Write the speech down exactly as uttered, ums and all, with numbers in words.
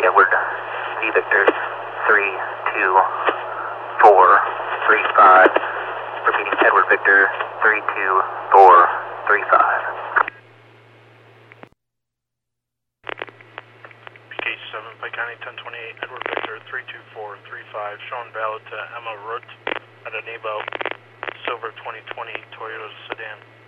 Edward, V Victor, three two four three five. Repeating Edward Victor, three two four three five. P K seven, Pike County ten twenty-eight, Edward Victor, three two four three five, showing valid to Emma Root at a Nebo, silver twenty twenty Toyota sedan.